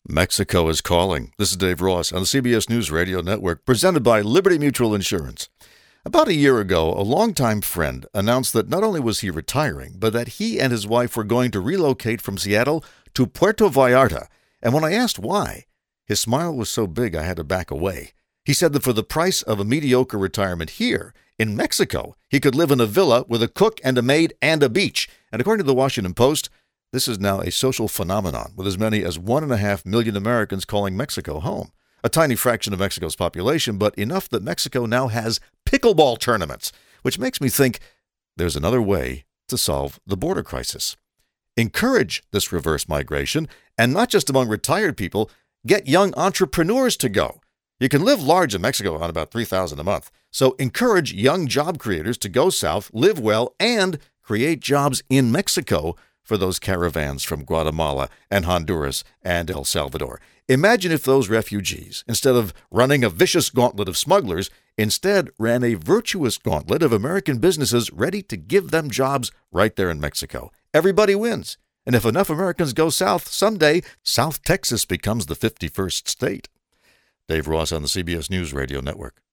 Mexico is calling. This is Dave Ross on the CBS News Radio Network, presented by Liberty Mutual Insurance. About a year ago, a longtime friend announced that not only was he retiring, but that he and his wife were going to relocate from Seattle to Puerto Vallarta. And when I asked why, his smile was so big I had to back away. He said that for the price of a mediocre retirement here, in Mexico, he could live in a villa with a cook and a maid and a beach. And according to the Washington Post, this is now a social phenomenon, with as many as 1.5 million Americans calling Mexico home. A tiny fraction of Mexico's population, but enough that Mexico now has pickleball tournaments, which makes me think there's another way to solve the border crisis. Encourage this reverse migration, and not just among retired people, get young entrepreneurs to go. You can live large in Mexico on about $3,000 a month, so encourage young job creators to go south, live well, and create jobs in Mexico for those caravans from Guatemala and Honduras and El Salvador. Imagine if those refugees, instead of running a vicious gauntlet of smugglers, instead ran a virtuous gauntlet of American businesses ready to give them jobs right there in Mexico. Everybody wins. And if enough Americans go south, someday South Texas becomes the 51st state. Dave Ross on the CBS News Radio Network.